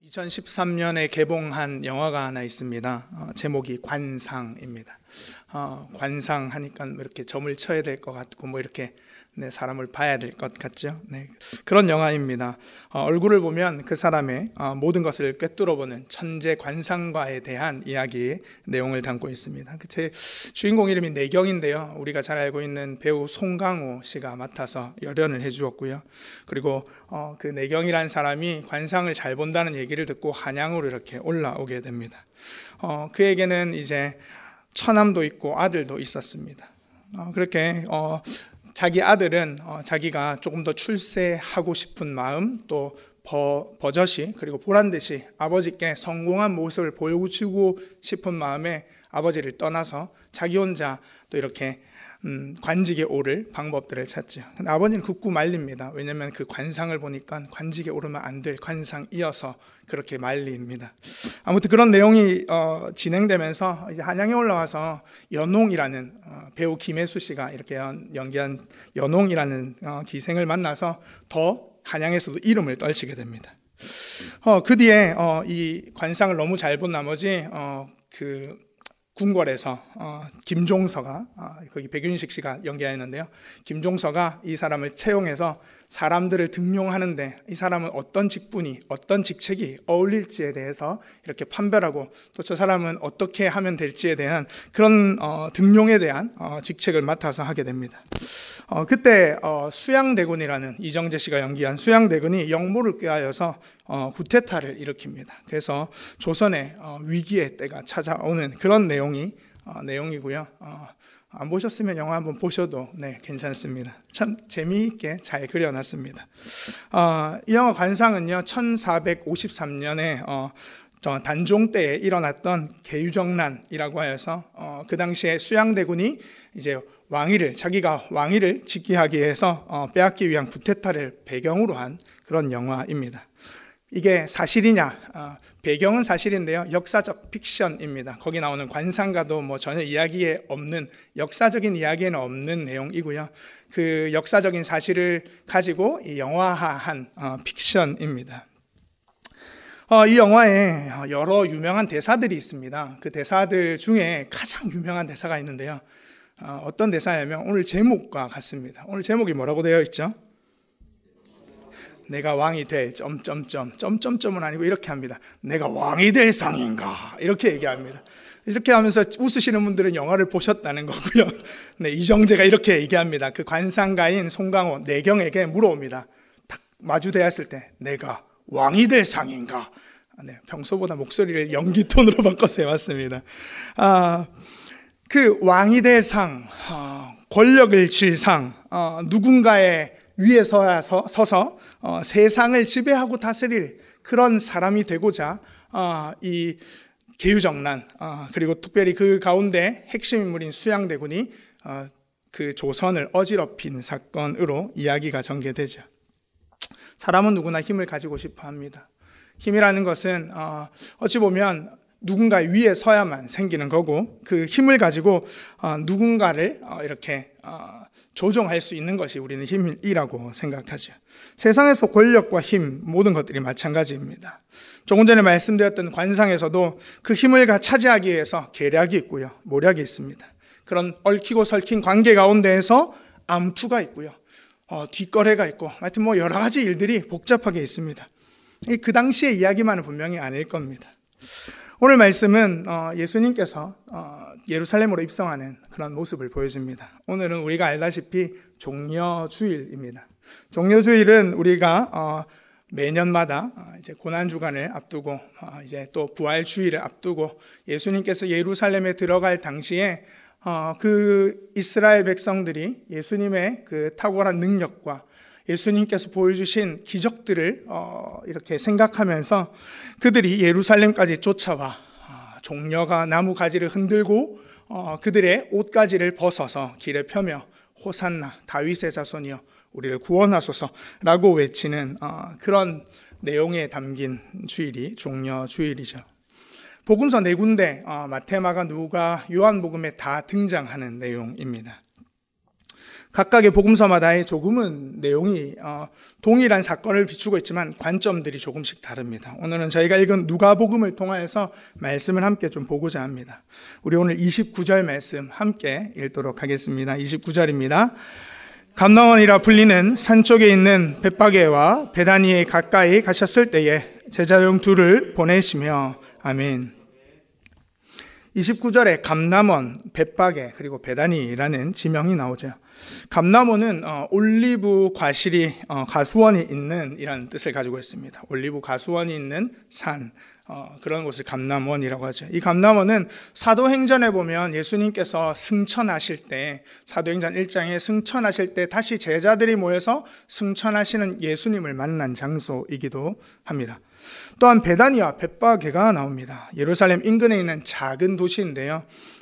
2013년에 개봉한 영화가 하나 있습니다. 제목이 관상입니다. 관상 하니까 이렇게 점을 쳐야 될 것 같고 이렇게 사람을 봐야 될 것 같죠. 그런 영화입니다. 얼굴을 보면 그 사람의 모든 것을 꿰뚫어보는 천재 관상가에 대한 이야기의 내용을 담고 있습니다. 제 주인공 이름이 내경인데요. 우리가 잘 알고 있는 배우 송강호 씨가 맡아서 열연을 해주었고요. 그리고 그 내경이라는 사람이 관상을 잘 본다는 얘기를 듣고 한양으로 이렇게 올라오게 됩니다. 그에게는 이제 처남도 있고 아들도 있었습니다. 그렇게 자기 아들은 자기가 조금 더 출세하고 싶은 마음, 또 버젓이 그리고 보란듯이 아버지께 성공한 모습을 보여주고 싶은 마음에 아버지를 떠나서 자기 혼자 또 이렇게 관직에 오를 방법들을 찾죠. 근데 아버지는 굳고 말립니다. 왜냐하면 그 관상을 보니까 관직에 오르면 안 될 관상이어서 그렇게 말립니다. 아무튼 그런 내용이 진행되면서 이제 한양에 올라와서 연홍이라는 배우 김혜수 씨가 이렇게 연기한 연홍이라는 기생을 만나서 더 한양에서도 이름을 떨치게 됩니다. 그 뒤에 이 관상을 너무 잘 본 나머지 그 궁궐에서 김종서가 거기 백윤식 씨가 연기하였는데요. 김종서가 이 사람을 채용해서 사람들을 등용하는데 이 사람은 어떤 직분이 어떤 직책이 어울릴지에 대해서 이렇게 판별하고 또 저 사람은 어떻게 하면 될지에 대한 그런 등용에 대한 직책을 맡아서 하게 됩니다. 그때 수양대군이라는 이정재 씨가 연기한 수양대군이 역모를 꾀하여서 구테타를 일으킵니다. 그래서 조선의 위기의 때가 찾아오는 그런 내용이고요. 안 보셨으면 영화 한번 보셔도 괜찮습니다. 참 재미있게 잘 그려놨습니다. 이 영화 관상은요 1453년에 단종 때에 일어났던 계유정난이라고 하여서 그 당시에 수양대군이 이제 자기가 왕위를 즉위하기 위해서 빼앗기 위한 구테타를 배경으로 한 그런 영화입니다. 이게 사실이냐? 배경은 사실인데요. 역사적 픽션입니다. 거기 나오는 관상가도 전혀 이야기에 없는, 역사적인 이야기에는 없는 내용이고요. 그 역사적인 사실을 가지고 영화화한 픽션입니다. 이 영화에 여러 유명한 대사들이 있습니다. 그 대사들 중에 가장 유명한 대사가 있는데요. 어떤 대사냐면 오늘 제목과 같습니다. 오늘 제목이 뭐라고 되어 있죠? 내가 왕이 될 점점점은 아니고 이렇게 합니다. 내가 왕이 될 상인가 이렇게 얘기합니다. 이렇게 하면서 웃으시는 분들은 영화를 보셨다는 거고요. 이정재가 이렇게 얘기합니다. 그 관상가인 송강호 내경에게 물어옵니다. 딱 마주대었을 때 내가 왕이 될 상인가? 평소보다 목소리를 연기 톤으로 바꿔서 해왔습니다. 그 왕이 될 상, 권력을 쥘 상, 누군가의 위에 서서 세상을 지배하고 다스릴 그런 사람이 되고자 이 계유정난, 그리고 특별히 그 가운데 핵심 인물인 수양대군이 그 조선을 어지럽힌 사건으로 이야기가 전개되죠. 사람은 누구나 힘을 가지고 싶어 합니다. 힘이라는 것은 어찌 보면 누군가의 위에 서야만 생기는 거고 그 힘을 가지고 누군가를 이렇게 조종할 수 있는 것이 우리는 힘이라고 생각하죠. 세상에서 권력과 힘 모든 것들이 마찬가지입니다. 조금 전에 말씀드렸던 관상에서도 그 힘을 차지하기 위해서 계략이 있고요. 모략이 있습니다. 그런 얽히고 설킨 관계 가운데에서 암투가 있고요. 뒷거래가 있고 하여튼 여러 가지 일들이 복잡하게 있습니다. 그 당시의 이야기만은 분명히 아닐 겁니다. 오늘 말씀은 예수님께서 예루살렘으로 입성하는 그런 모습을 보여줍니다. 오늘은 우리가 알다시피 종려주일입니다. 종려주일은 우리가 매년마다 이제 고난주간을 앞두고 이제 또 부활주일을 앞두고 예수님께서 예루살렘에 들어갈 당시에 그 이스라엘 백성들이 예수님의 그 탁월한 능력과 예수님께서 보여주신 기적들을 이렇게 생각하면서 그들이 예루살렘까지 쫓아와 종려가 나무 가지를 흔들고 그들의 옷가지를 벗어서 길에 펴며 호산나 다윗의 자손이여 우리를 구원하소서라고 외치는 그런 내용에 담긴 주일이 종려주일이죠. 복음서 4군데 마태, 마가, 누가, 요한복음에 다 등장하는 내용입니다. 각각의 복음서마다의 조금은 내용이 동일한 사건을 비추고 있지만 관점들이 조금씩 다릅니다. 오늘은 저희가 읽은 누가복음을 통하여서 말씀을 함께 좀 보고자 합니다. 우리 오늘 29절 말씀 함께 읽도록 하겠습니다. 29절입니다. 감나원이라 불리는 산 쪽에 있는 벳바게와 베다니에 가까이 가셨을 때에 제자용 둘을 보내시며 아멘. 29절에 감나원, 벳바게 그리고 베다니라는 지명이 나오죠. 감나원은 올리브 과실이 가수원이 있는 이라는 뜻을 가지고 있습니다. 올리브 가수원이 있는 산, 그런 곳을 감나원이라고 하죠. 이 감나원은 사도행전에 보면 예수님께서 승천하실 때, 사도행전 1장에 승천하실 때 다시 제자들이 모여서 승천하시는 예수님을 만난 장소이기도 합니다. 또한 베다니와 벳바게가 나옵니다. 예루살렘 인근에 있는 작은 도시인데요.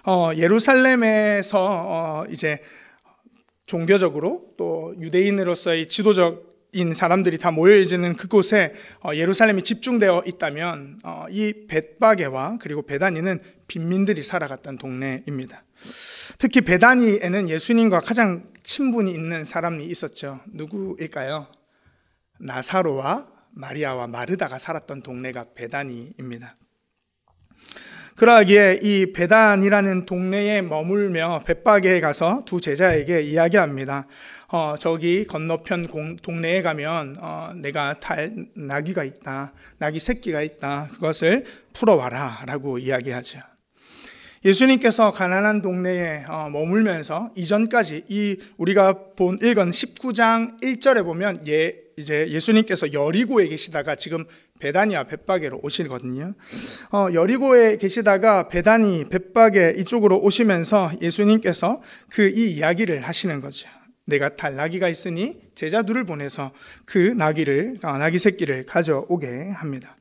예루살렘에서 이제 종교적으로 또 유대인으로서의 지도적인 사람들이 다 모여있는 그곳에 예루살렘이 집중되어 있다면 이 벳바게와 그리고 베다니는 빈민들이 살아갔던 동네입니다. 특히 베다니에는 예수님과 가장 친분이 있는 사람이 있었죠. 누구일까요? 나사로와 마리아와 마르다가 살았던 동네가 베다니입니다. 그러기에 이 베단이라는 동네에 머물며 벳바게에 가서 두 제자에게 이야기합니다. 저기 건너편 동네에 가면 내가 탈 나귀가 있다, 나귀 새끼가 있다, 그것을 풀어와라 라고 이야기하죠. 예수님께서 가나안 동네에 머물면서 이전까지 이 우리가 읽은 19장 1절에 보면 이제 예수님께서 여리고에 계시다가 지금 베다니와 벳바게로 오시거든요. 여리고에 계시다가 베다니, 벳바게 이쪽으로 오시면서 예수님께서 이 이야기를 하시는 거죠. 내가 탈 나귀가 있으니 제자들을 보내서 그 나귀 새끼를 가져오게 합니다.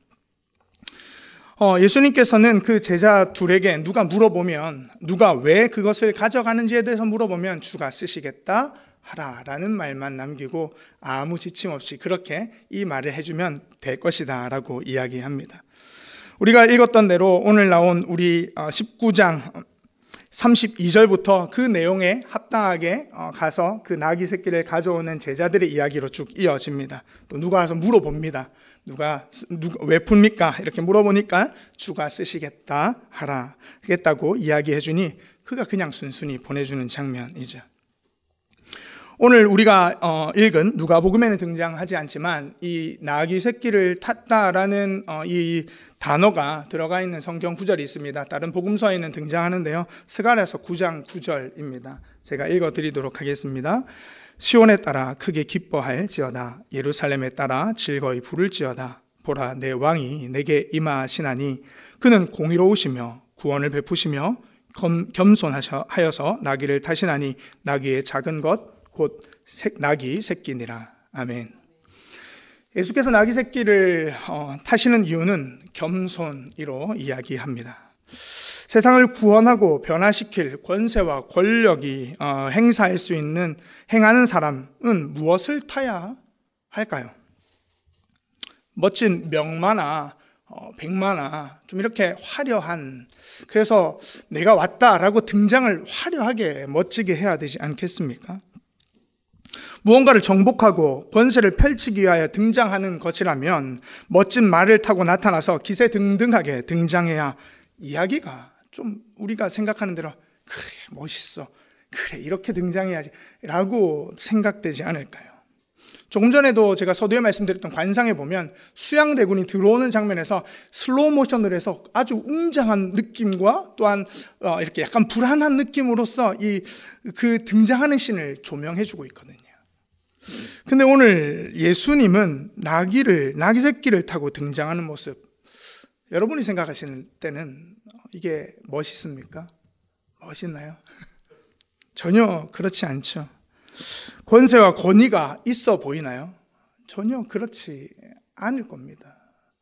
예수님께서는 그 제자 둘에게 누가 왜 그것을 가져가는지에 대해서 물어보면 주가 쓰시겠다 하라라는 말만 남기고 아무 지침 없이 그렇게 이 말을 해주면 될 것이다 라고 이야기합니다. 우리가 읽었던 대로 오늘 나온 우리 19장 32절부터 그 내용에 합당하게 가서 그 나귀 새끼를 가져오는 제자들의 이야기로 쭉 이어집니다. 또 누가 와서 물어봅니다. 누가 왜 풉니까? 이렇게 물어보니까 주가 쓰시겠다 하겠다고 이야기해 주니 그가 그냥 순순히 보내주는 장면이죠. 오늘 우리가 읽은 누가복음에는 등장하지 않지만 이 나귀 새끼를 탔다라는 이 단어가 들어가 있는 성경 구절이 있습니다. 다른 복음서에는 등장하는데요. 스가랴서 9장 9절입니다. 제가 읽어드리도록 하겠습니다. 시온에 따라 크게 기뻐할지어다. 예루살렘에 따라 즐거이 부를지어다. 보라, 내 왕이 내게 임하시나니 그는 공의로우시며 구원을 베푸시며 겸손하여서 나귀를 타시나니 나귀의 작은 것 곧 나귀 새끼니라. 아멘. 예수께서 나귀 새끼를 타시는 이유는 겸손으로 이야기합니다. 세상을 구원하고 변화시킬 권세와 권력이 행사할 수 있는 행하는 사람은 무엇을 타야 할까요? 멋진 명마나 백마나 좀 이렇게 화려한, 그래서 내가 왔다라고 등장을 화려하게 멋지게 해야 되지 않겠습니까? 무언가를 정복하고 권세를 펼치기 위하여 등장하는 것이라면 멋진 말을 타고 나타나서 기세등등하게 등장해야 이야기가 좀 우리가 생각하는 대로 그래 멋있어, 그래 이렇게 등장해야지 라고 생각되지 않을까요? 조금 전에도 제가 서두에 말씀드렸던 관상에 보면 수양대군이 들어오는 장면에서 슬로우 모션을 해서 아주 웅장한 느낌과 또한 이렇게 약간 불안한 느낌으로써 그 등장하는 씬을 조명해주고 있거든요. 근데 오늘 예수님은 나귀 새끼를 타고 등장하는 모습, 여러분이 생각하시는 때는 이게 멋있습니까? 멋있나요? 전혀 그렇지 않죠. 권세와 권위가 있어 보이나요? 전혀 그렇지 않을 겁니다.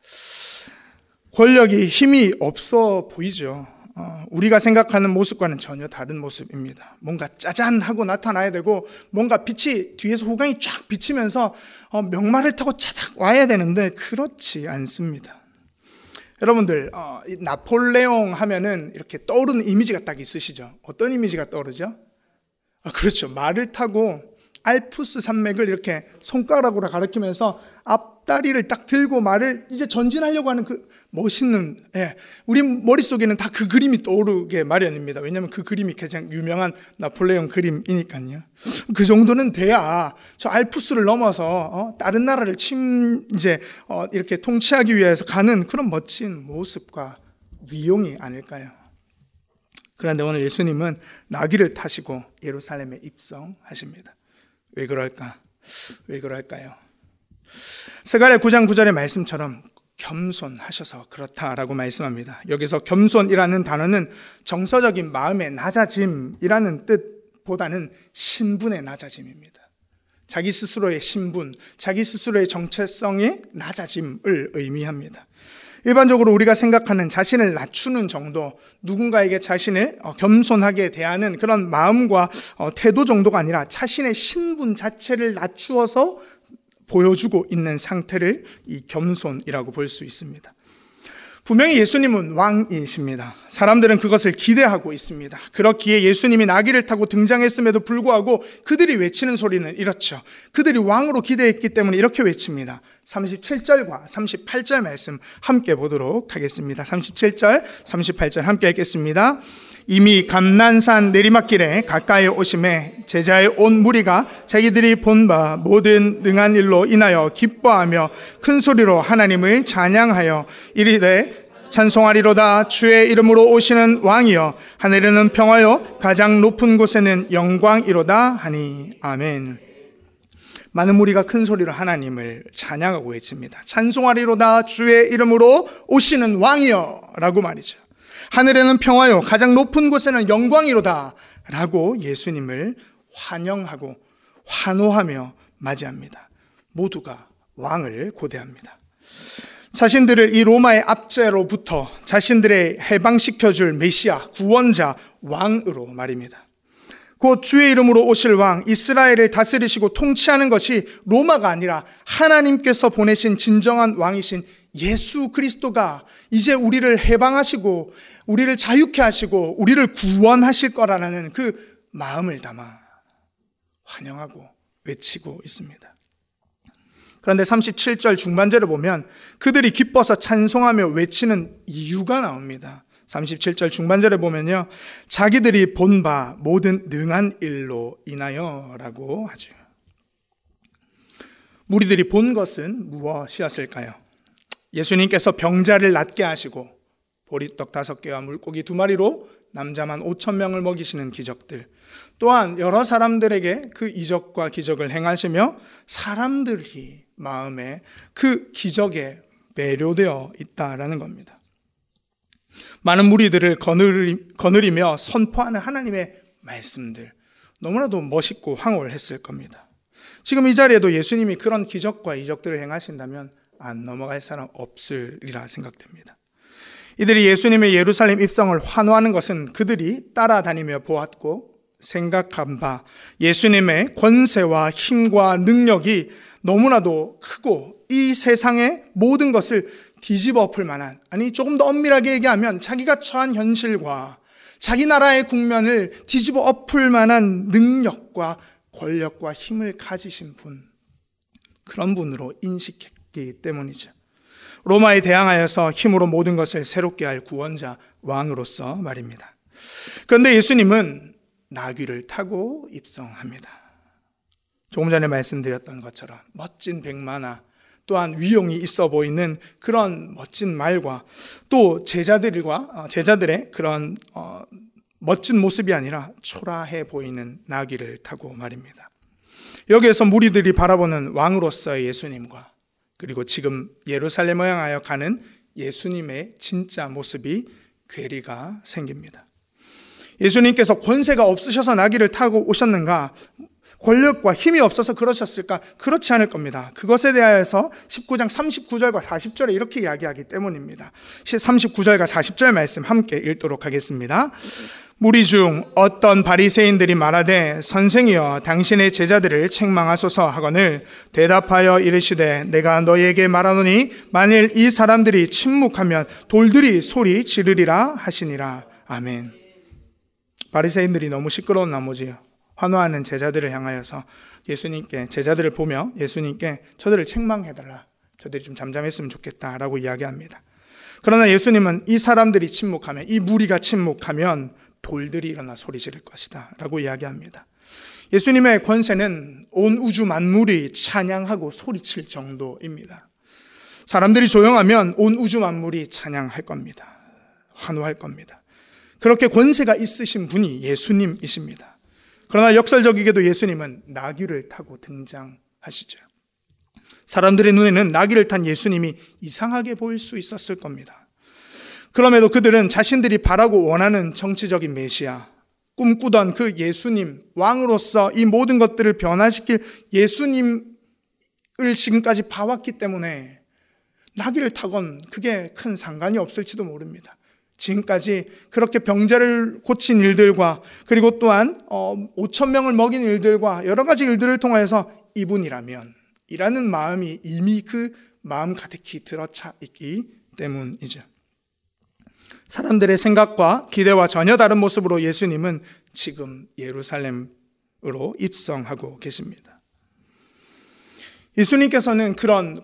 권력이 힘이 없어 보이죠. 우리가 생각하는 모습과는 전혀 다른 모습입니다. 뭔가 짜잔 하고 나타나야 되고 뭔가 빛이 뒤에서 후광이 쫙 비치면서 명마를 타고 차닥 와야 되는데 그렇지 않습니다. 여러분들 나폴레옹 하면은 이렇게 떠오르는 이미지가 딱 있으시죠? 어떤 이미지가 떠오르죠? 그렇죠. 말을 타고 알프스 산맥을 이렇게 손가락으로 가리키면서 앞다리를 딱 들고 말을 이제 전진하려고 하는 그 멋있는, 우리 머릿속에는 다 그 그림이 떠오르게 마련입니다. 왜냐하면 그 그림이 가장 유명한 나폴레옹 그림이니까요. 그 정도는 돼야 저 알프스를 넘어서 다른 나라를 이렇게 통치하기 위해서 가는 그런 멋진 모습과 위용이 아닐까요? 그런데 오늘 예수님은 나귀를 타시고 예루살렘에 입성하십니다. 왜 그럴까? 왜 그럴까요? 스가랴 9장 9절의 말씀처럼 겸손하셔서 그렇다라고 말씀합니다. 여기서 겸손이라는 단어는 정서적인 마음의 낮아짐이라는 뜻보다는 신분의 낮아짐입니다. 자기 스스로의 신분, 자기 스스로의 정체성의 낮아짐을 의미합니다. 일반적으로 우리가 생각하는 자신을 낮추는 정도, 누군가에게 자신을 겸손하게 대하는 그런 마음과 태도 정도가 아니라 자신의 신분 자체를 낮추어서 보여주고 있는 상태를 이 겸손이라고 볼 수 있습니다. 분명히 예수님은 왕이십니다. 사람들은 그것을 기대하고 있습니다. 그렇기에 예수님이 나귀를 타고 등장했음에도 불구하고 그들이 외치는 소리는 이렇죠. 그들이 왕으로 기대했기 때문에 이렇게 외칩니다. 37절과 38절 말씀 함께 보도록 하겠습니다. 37절, 38절 함께 읽겠습니다. 이미 감난산 내리막길에 가까이 오심에 제자의 온 무리가 자기들이 본 바 모든 능한 일로 인하여 기뻐하며 큰 소리로 하나님을 찬양하여 이르되 찬송하리로다. 주의 이름으로 오시는 왕이여, 하늘에는 평화요 가장 높은 곳에는 영광이로다 하니. 아멘. 많은 무리가 큰 소리로 하나님을 찬양하고 외칩니다. 찬송하리로다. 주의 이름으로 오시는 왕이여 라고 말이죠. 하늘에는 평화요 가장 높은 곳에는 영광이로다 라고 예수님을 환영하고 환호하며 맞이합니다. 모두가 왕을 고대합니다. 자신들을 이 로마의 압제로부터 자신들의 해방시켜줄 메시아, 구원자, 왕으로 말입니다. 곧 주의 이름으로 오실 왕, 이스라엘을 다스리시고 통치하는 것이 로마가 아니라 하나님께서 보내신 진정한 왕이신 예수 그리스도가 이제 우리를 해방하시고 우리를 자유케 하시고 우리를 구원하실 거라는 그 마음을 담아 환영하고 외치고 있습니다. 그런데 37절 중반절을 보면 그들이 기뻐서 찬송하며 외치는 이유가 나옵니다. 37절 중반절에 보면요, 자기들이 본 바 모든 능한 일로 인하여 라고 하죠. 무리들이 본 것은 무엇이었을까요? 예수님께서 병자를 낫게 하시고 보리떡 5개와 물고기 2마리로 남자만 5,000명을 먹이시는 기적들, 또한 여러 사람들에게 그 이적과 기적을 행하시며 사람들이 마음에 그 기적에 매료되어 있다라는 겁니다. 많은 무리들을 거느리며 선포하는 하나님의 말씀들, 너무나도 멋있고 황홀했을 겁니다. 지금 이 자리에도 예수님이 그런 기적과 이적들을 행하신다면 안 넘어갈 사람 없으리라 생각됩니다. 이들이 예수님의 예루살렘 입성을 환호하는 것은 그들이 따라다니며 보았고 생각한 바 예수님의 권세와 힘과 능력이 너무나도 크고 이 세상의 모든 것을 뒤집어 엎을 만한, 아니 조금 더 엄밀하게 얘기하면 자기가 처한 현실과 자기 나라의 국면을 뒤집어 엎을 만한 능력과 권력과 힘을 가지신 분, 그런 분으로 인식했기 때문이죠. 로마에 대항하여서 힘으로 모든 것을 새롭게 할 구원자, 왕으로서 말입니다. 그런데 예수님은 나귀를 타고 입성합니다. 조금 전에 말씀드렸던 것처럼 멋진 백마나 또한 위용이 있어 보이는 그런 멋진 말과 또 제자들의 그런 멋진 모습이 아니라 초라해 보이는 나귀를 타고 말입니다. 여기에서 무리들이 바라보는 왕으로서의 예수님과 그리고 지금 예루살렘을 향하여 가는 예수님의 진짜 모습이 괴리가 생깁니다. 예수님께서 권세가 없으셔서 나귀를 타고 오셨는가? 권력과 힘이 없어서 그러셨을까? 그렇지 않을 겁니다. 그것에 대하여서 19장 39절과 40절에 이렇게 이야기하기 때문입니다. 39절과 40절 말씀 함께 읽도록 하겠습니다. 무리 중 어떤 바리새인들이 말하되 선생이여 당신의 제자들을 책망하소서 하거늘 대답하여 이르시되 내가 너희에게 말하노니 만일 이 사람들이 침묵하면 돌들이 소리 지르리라 하시니라. 아멘. 바리새인들이 너무 시끄러운 나머지 환호하는 제자들을 향하여서 제자들을 보며 예수님께 저들을 책망해달라, 저들이 좀 잠잠했으면 좋겠다라고 이야기합니다. 그러나 예수님은 이 사람들이 침묵하면, 이 무리가 침묵하면 돌들이 일어나 소리 지를 것이다 라고 이야기합니다. 예수님의 권세는 온 우주 만물이 찬양하고 소리칠 정도입니다. 사람들이 조용하면 온 우주 만물이 찬양할 겁니다. 환호할 겁니다. 그렇게 권세가 있으신 분이 예수님이십니다. 그러나 역설적이게도 예수님은 나귀를 타고 등장하시죠. 사람들의 눈에는 나귀를 탄 예수님이 이상하게 보일 수 있었을 겁니다. 그럼에도 그들은 자신들이 바라고 원하는 정치적인 메시아, 꿈꾸던 그 예수님, 왕으로서 이 모든 것들을 변화시킬 예수님을 지금까지 봐왔기 때문에 나귀를 타건 그게 큰 상관이 없을지도 모릅니다. 지금까지 그렇게 병자를 고친 일들과 그리고 또한 5,000명을 먹인 일들과 여러 가지 일들을 통해서 이분이라면 이라는 마음이 이미 그 마음 가득히 들어차 있기 때문이죠. 사람들의 생각과 기대와 전혀 다른 모습으로 예수님은 지금 예루살렘으로 입성하고 계십니다. 예수님께서는 그런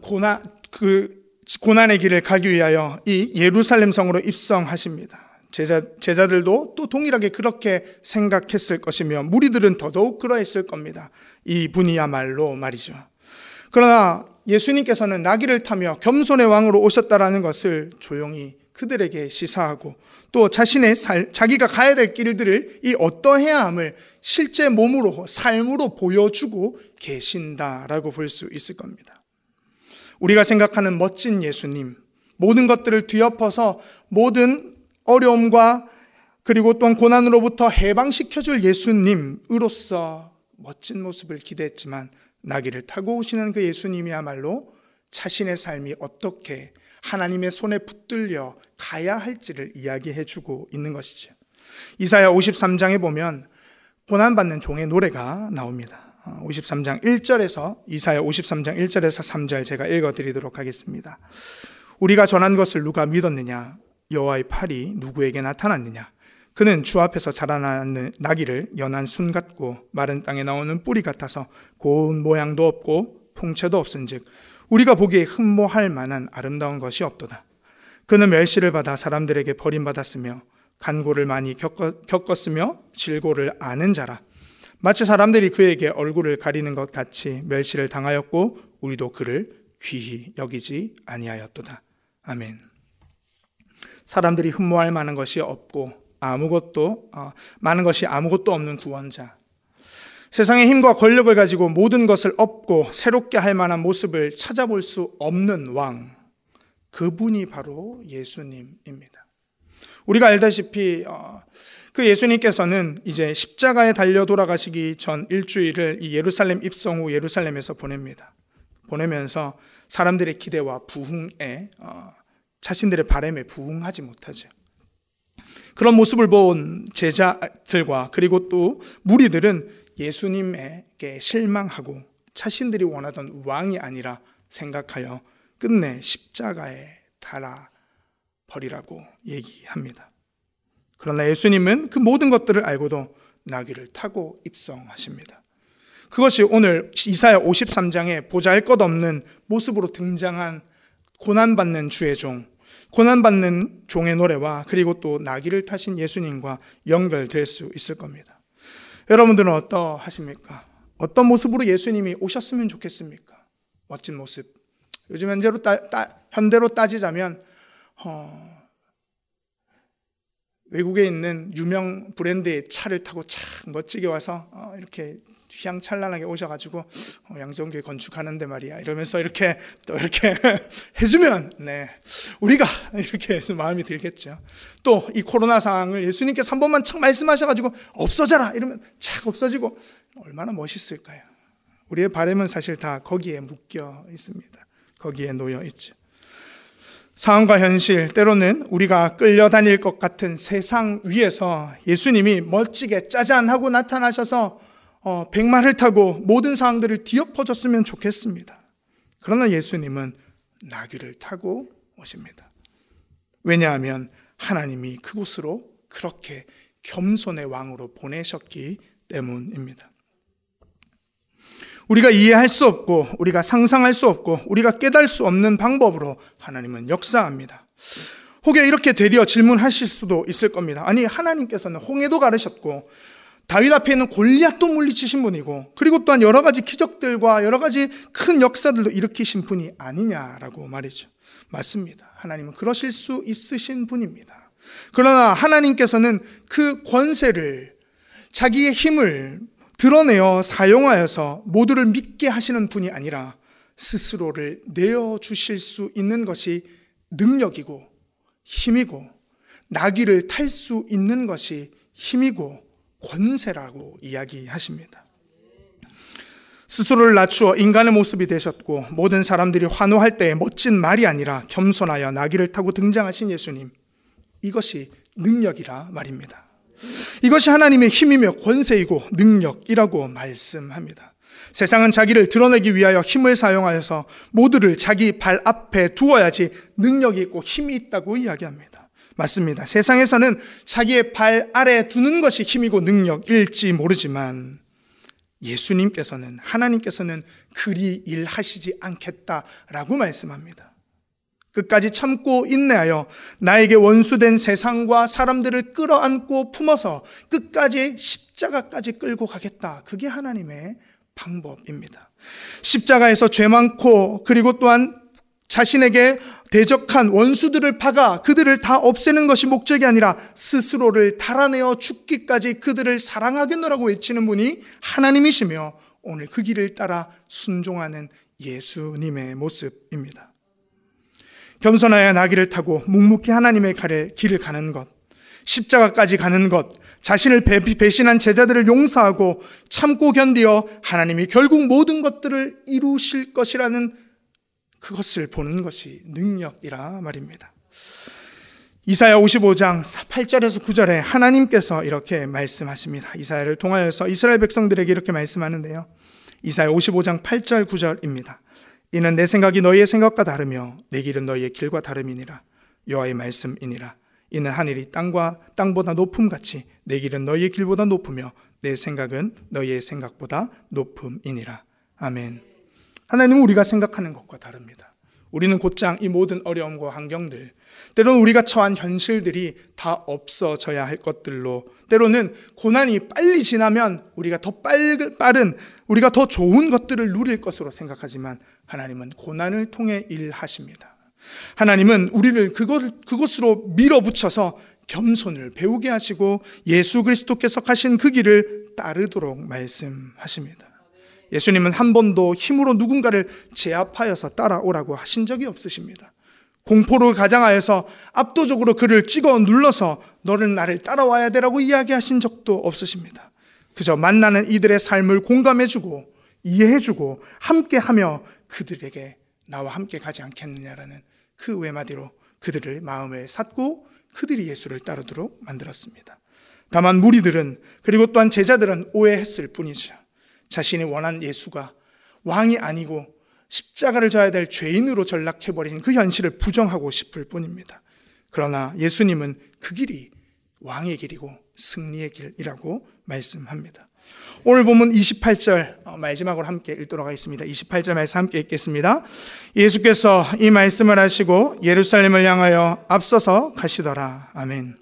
고난의 길을 가기 위하여 이 예루살렘 성으로 입성하십니다. 제자들도 또 동일하게 그렇게 생각했을 것이며 무리들은 더더욱 그러했을 겁니다. 이 분이야말로 말이죠. 그러나 예수님께서는 나귀를 타며 겸손의 왕으로 오셨다라는 것을 조용히 그들에게 시사하고 또 자기가 가야 될 길들을 이 어떠해야 함을 실제 몸으로 삶으로 보여주고 계신다라고 볼 수 있을 겁니다. 우리가 생각하는 멋진 예수님, 모든 것들을 뒤엎어서 모든 어려움과 그리고 또한 고난으로부터 해방시켜줄 예수님으로서 멋진 모습을 기대했지만 나귀를 타고 오시는 그 예수님이야말로 자신의 삶이 어떻게 하나님의 손에 붙들려 가야 할지를 이야기해주고 있는 것이죠. 이사야 53장에 보면 고난받는 종의 노래가 나옵니다. 53장 1절에서 이사야 53장 1절에서 3절 제가 읽어드리도록 하겠습니다. 우리가 전한 것을 누가 믿었느냐? 여호와의 팔이 누구에게 나타났느냐? 그는 주 앞에서 자라나는 나귀를 연한 순 같고 마른 땅에 나오는 뿌리 같아서 고운 모양도 없고 풍채도 없은즉 우리가 보기에 흠모할 만한 아름다운 것이 없도다. 그는 멸시를 받아 사람들에게 버림받았으며 간고를 많이 겪었으며 질고를 아는 자라. 마치 사람들이 그에게 얼굴을 가리는 것 같이 멸시를 당하였고 우리도 그를 귀히 여기지 아니하였도다. 아멘. 사람들이 흠모할 만한 것이 없고 많은 것이 아무것도 없는 구원자, 세상의 힘과 권력을 가지고 모든 것을 얻고 새롭게 할 만한 모습을 찾아볼 수 없는 왕, 그분이 바로 예수님입니다. 우리가 알다시피 그 예수님께서는 이제 십자가에 달려 돌아가시기 전 일주일을 이 예루살렘 입성 후 예루살렘에서 보내면서 사람들의 기대와 부흥에 자신들의 바람에 부응하지 못하죠. 그런 모습을 본 제자들과 그리고 또 무리들은 예수님에게 실망하고 자신들이 원하던 왕이 아니라 생각하여 끝내 십자가에 달아버리라고 얘기합니다. 그러나 예수님은 그 모든 것들을 알고도 나귀를 타고 입성하십니다. 그것이 오늘 이사야 53장에 보잘것없는 모습으로 등장한 고난받는 주의 종, 고난받는 종의 노래와 그리고 또 나귀를 타신 예수님과 연결될 수 있을 겁니다. 여러분들은 어떠하십니까? 어떤 모습으로 예수님이 오셨으면 좋겠습니까? 멋진 모습. 요즘 현대로 따지자면 외국에 있는 유명 브랜드의 차를 타고 참 멋지게 와서 이렇게 휘황찬란하게 오셔가지고 양정교회 건축하는데 말이야 이러면서 이렇게 또 이렇게 해주면 우리가 이렇게 마음이 들겠죠. 또 이 코로나 상황을 예수님께서 한 번만 착 말씀하셔가지고 없어져라 이러면 착 없어지고 얼마나 멋있을까요? 우리의 바람은 사실 다 거기에 묶여 있습니다. 거기에 놓여 있죠. 상황과 현실, 때로는 우리가 끌려다닐 것 같은 세상 위에서 예수님이 멋지게 짜잔하고 나타나셔서 백마를 타고 모든 상황들을 뒤엎어줬으면 좋겠습니다. 그러나 예수님은 나귀를 타고 오십니다. 왜냐하면 하나님이 그곳으로 그렇게 겸손의 왕으로 보내셨기 때문입니다. 우리가 이해할 수 없고 우리가 상상할 수 없고 우리가 깨달을 수 없는 방법으로 하나님은 역사합니다. 혹여 이렇게 되려 질문하실 수도 있을 겁니다. 아니, 하나님께서는 홍해도 가르셨고 다윗 앞에 있는 골리앗도 물리치신 분이고 그리고 또한 여러 가지 기적들과 여러 가지 큰 역사들도 일으키신 분이 아니냐라고 말이죠. 맞습니다. 하나님은 그러실 수 있으신 분입니다. 그러나 하나님께서는 그 권세를, 자기의 힘을 드러내어 사용하여서 모두를 믿게 하시는 분이 아니라 스스로를 내어주실 수 있는 것이 능력이고 힘이고 나귀를 탈 수 있는 것이 힘이고 권세라고 이야기하십니다. 스스로를 낮추어 인간의 모습이 되셨고 모든 사람들이 환호할 때의 멋진 말이 아니라 겸손하여 나귀를 타고 등장하신 예수님, 이것이 능력이라 말입니다. 이것이 하나님의 힘이며 권세이고 능력이라고 말씀합니다. 세상은 자기를 드러내기 위하여 힘을 사용하여서 모두를 자기 발 앞에 두어야지 능력이 있고 힘이 있다고 이야기합니다. 맞습니다. 세상에서는 자기의 발 아래에 두는 것이 힘이고 능력일지 모르지만 예수님께서는, 하나님께서는 그리 일하시지 않겠다라고 말씀합니다. 끝까지 참고 인내하여 나에게 원수된 세상과 사람들을 끌어안고 품어서 끝까지 십자가까지 끌고 가겠다. 그게 하나님의 방법입니다. 십자가에서 죄 많고 그리고 또한 자신에게 대적한 원수들을 박아 그들을 다 없애는 것이 목적이 아니라 스스로를 달아내어 죽기까지 그들을 사랑하겠노라고 외치는 분이 하나님이시며 오늘 그 길을 따라 순종하는 예수님의 모습입니다. 겸손하여 나귀를 타고 묵묵히 하나님의 길을 가는 것, 십자가까지 가는 것, 자신을 배신한 제자들을 용서하고 참고 견디어 하나님이 결국 모든 것들을 이루실 것이라는 그것을 보는 것이 능력이라 말입니다. 이사야 55장 8절에서 9절에 하나님께서 이렇게 말씀하십니다. 이사야를 통하여서 이스라엘 백성들에게 이렇게 말씀하는데요. 이사야 55장 8절 9절입니다. 이는 내 생각이 너희의 생각과 다르며 내 길은 너희의 길과 다름이니라. 여호와의 말씀이니라. 이는 하늘이 땅보다 높음같이 내 길은 너희의 길보다 높으며 내 생각은 너희의 생각보다 높음이니라. 아멘. 하나님은 우리가 생각하는 것과 다릅니다. 우리는 곧장 이 모든 어려움과 환경들, 때로는 우리가 처한 현실들이 다 없어져야 할 것들로, 때로는 고난이 빨리 지나면 우리가 더 빠른, 우리가 더 좋은 것들을 누릴 것으로 생각하지만 하나님은 고난을 통해 일하십니다. 하나님은 우리를 그곳으로 밀어붙여서 겸손을 배우게 하시고 예수 그리스도께서 가신 그 길을 따르도록 말씀하십니다. 예수님은 한 번도 힘으로 누군가를 제압하여서 따라오라고 하신 적이 없으십니다. 공포를 가장하여서 압도적으로 그를 찍어 눌러서 너는 나를 따라와야 되라고 이야기하신 적도 없으십니다. 그저 만나는 이들의 삶을 공감해주고 이해해주고 함께하며 그들에게 나와 함께 가지 않겠느냐라는 그 외마디로 그들을 마음에 샀고 그들이 예수를 따르도록 만들었습니다. 다만 무리들은, 그리고 또한 제자들은 오해했을 뿐이죠. 자신이 원한 예수가 왕이 아니고 십자가를 져야 될 죄인으로 전락해버린 그 현실을 부정하고 싶을 뿐입니다. 그러나 예수님은 그 길이 왕의 길이고 승리의 길이라고 말씀합니다. 오늘 본문 28절 마지막으로 함께 읽도록 하겠습니다. 28절 말씀 함께 읽겠습니다. 예수께서 이 말씀을 하시고 예루살렘을 향하여 앞서서 가시더라. 아멘.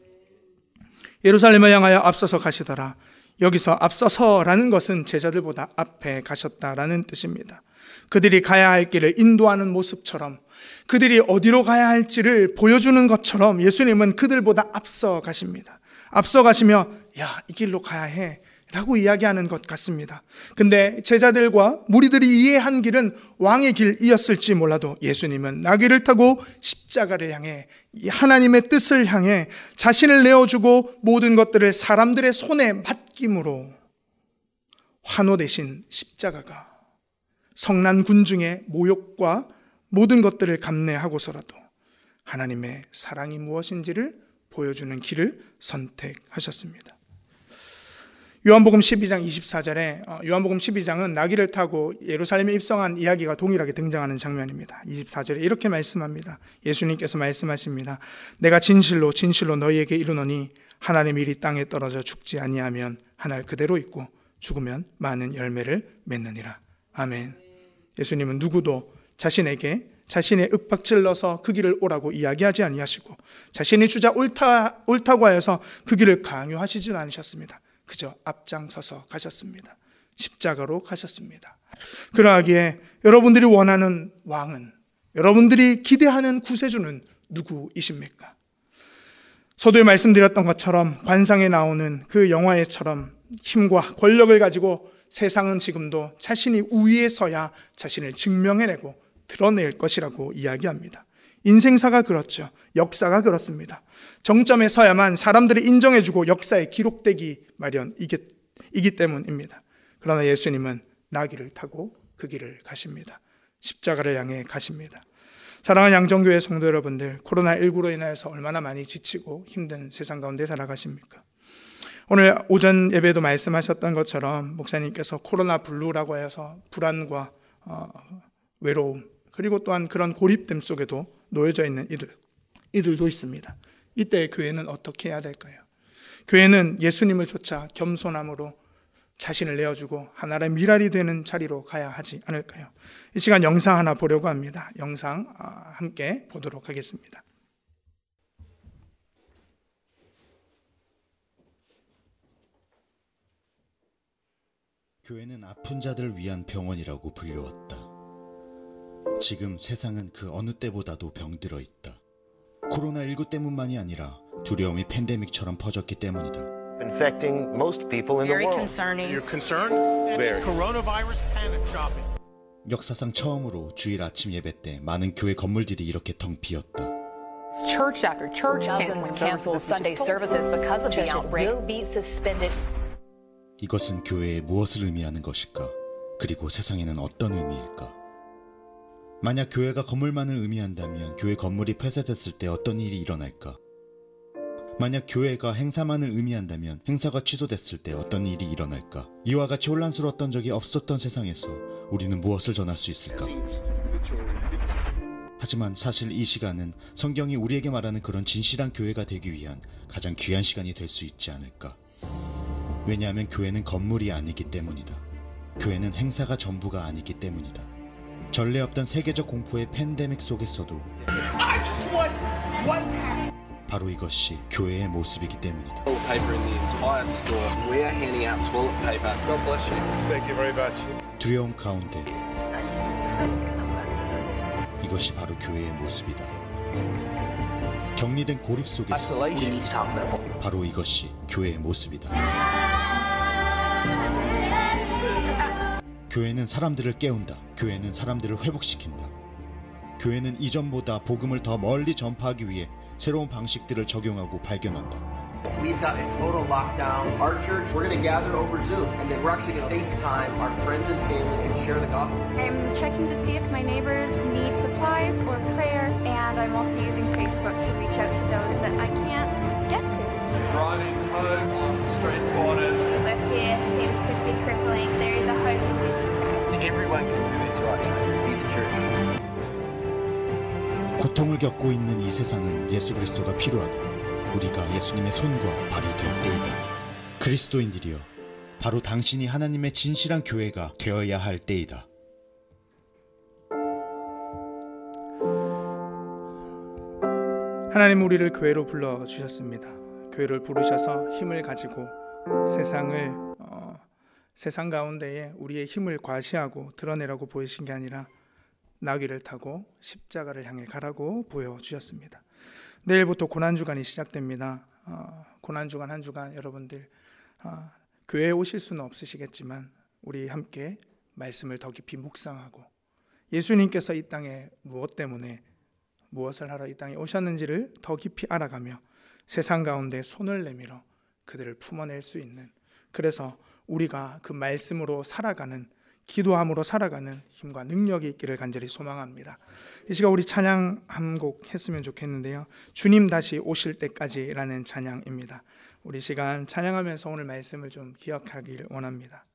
예루살렘을 향하여 앞서서 가시더라. 여기서 앞서서라는 것은 제자들보다 앞에 가셨다라는 뜻입니다. 그들이 가야 할 길을 인도하는 모습처럼, 그들이 어디로 가야 할지를 보여주는 것처럼 예수님은 그들보다 앞서 가십니다. 앞서 가시며 야, 이 길로 가야 해 라고 이야기하는 것 같습니다. 근데 제자들과 무리들이 이해한 길은 왕의 길이었을지 몰라도 예수님은 나귀를 타고 십자가를 향해 하나님의 뜻을 향해 자신을 내어주고 모든 것들을 사람들의 손에 맡김으로 환호 대신 십자가가 성난 군중의 모욕과 모든 것들을 감내하고서라도 하나님의 사랑이 무엇인지를 보여주는 길을 선택하셨습니다. 요한복음 12장 24절에 요한복음 12장은 나귀를 타고 예루살렘에 입성한 이야기가 동일하게 등장하는 장면입니다. 24절에 이렇게 말씀합니다. 예수님께서 말씀하십니다. 내가 진실로 진실로 너희에게 이르노니 하나님의 일이 땅에 떨어져 죽지 아니하면 하늘 그대로 있고 죽으면 많은 열매를 맺느니라. 아멘. 예수님은 누구도 자신에게 자신의 윽박질러서 그 길을 오라고 이야기하지 아니하시고 자신이 주자 옳다고 하여서 그 길을 강요하시진 않으셨습니다. 그저 앞장서서 가셨습니다. 십자가로 가셨습니다. 그러하기에 여러분들이 원하는 왕은, 여러분들이 기대하는 구세주는 누구이십니까? 서두에 말씀드렸던 것처럼 관상에 나오는 그 영화에처럼 힘과 권력을 가지고 세상은 지금도 자신이 우위에 서야 자신을 증명해내고 드러낼 것이라고 이야기합니다. 인생사가 그렇죠. 역사가 그렇습니다. 정점에 서야만 사람들이 인정해주고 역사에 기록되기 마련이기 때문입니다. 그러나 예수님은 나귀를 타고 그 길을 가십니다. 십자가를 향해 가십니다. 사랑하는 양정교회 성도 여러분들, 코로나19로 인해서 얼마나 많이 지치고 힘든 세상 가운데 살아가십니까? 오늘 오전 예배도 말씀하셨던 것처럼 목사님께서 코로나 블루라고 해서 불안과 외로움, 그리고 또한 그런 고립됨 속에도 놓여져 있는 이들도 있습니다. 이때 교회는 어떻게 해야 될까요? 교회는 예수님을 쫓아 겸손함으로 자신을 내어주고 하나의 미랄이 되는 자리로 가야 하지 않을까요? 이 시간 영상 하나 보려고 합니다. 영상 함께 보도록 하겠습니다. 교회는 아픈 자들을 위한 병원이라고 불려왔다. 지금 세상은 그 어느 때보다도 병들어 있다. 코로나19 때문만이 아니라 두려움이 팬데믹처럼 퍼졌기 때문이다. Infecting most people in the Very world. concerning. You're concerned? Very. Coronavirus panic shopping. 역사상 처음으로 주일 아침 예배 때 많은 교회 건물들이 이렇게 텅 비었다. Church after church canceled Sunday services because of the outbreak. will be suspended. 이것은 교회에 무엇을 의미하는 것일까? 그리고 세상에는 어떤 의미일까? 만약 교회가 건물만을 의미한다면 교회 건물이 폐쇄됐을 때 어떤 일이 일어날까? 만약 교회가 행사만을 의미한다면 행사가 취소됐을 때 어떤 일이 일어날까? 이와 같이 혼란스러웠던 적이 없었던 세상에서 우리는 무엇을 전할 수 있을까? 하지만 사실 이 시간은 성경이 우리에게 말하는 그런 진실한 교회가 되기 위한 가장 귀한 시간이 될 수 있지 않을까? 왜냐하면 교회는 건물이 아니기 때문이다. 교회는 행사가 전부가 아니기 때문이다. 전례 없던 세계적 공포의 팬데믹 속에서도 바로 이것이 교회의 모습이기 때문이다. Toilet paper in the entire store. We are handing out toilet paper. God bless you. Thank you very much. 두려움 가운데 이것이 바로 교회의 모습이다. 격리된 고립 속에서 바로 이것이 교회의 모습이다. 교회는 사람들을 깨운다. 교회는 사람들을 회복시킨다. 교회는 이전보다 복음을 더 멀리 전파하기 위해 새로운 방식들을 적용하고 발견한다. We've got a total lockdown. Our church, we're going to gather over Zoom, and then we're actually going to FaceTime our friends and family and share the gospel. I'm checking to see if my neighbors need supplies or prayer, and I'm also using Facebook to reach out to those that I can't get to. Driving home on street corners. Where fear seems to be crippling, there is a hope in Jesus Christ. Everyone can do this right now. Be the church. 고통을 겪고 있는 이 세상은 예수 그리스도가 필요하다. 우리가 예수님의 손과 발이 될 때이다. 그리스도인들이여, 바로 당신이 하나님의 진실한 교회가 되어야 할 때이다. 하나님 우리를 교회로 불러주셨습니다. 교회를 부르셔서 힘을 가지고 세상 가운데에 우리의 힘을 과시하고 드러내라고 보이신 게 아니라 나귀를 타고 십자가를 향해 가라고 보여주셨습니다. 내일부터 고난주간이 시작됩니다. 고난주간 한 주간 여러분들 교회에 오실 수는 없으시겠지만 우리 함께 말씀을 더 깊이 묵상하고 예수님께서 이 땅에 무엇 때문에 무엇을 하러 이 땅에 오셨는지를 더 깊이 알아가며 세상 가운데 손을 내밀어 그들을 품어낼 수 있는, 그래서 우리가 그 말씀으로 살아가는, 기도함으로 살아가는 힘과 능력이 있기를 간절히 소망합니다. 이 시간 우리 찬양 한 곡 했으면 좋겠는데요. 주님 다시 오실 때까지라는 찬양입니다. 우리 시간 찬양하면서 오늘 말씀을 좀 기억하길 원합니다.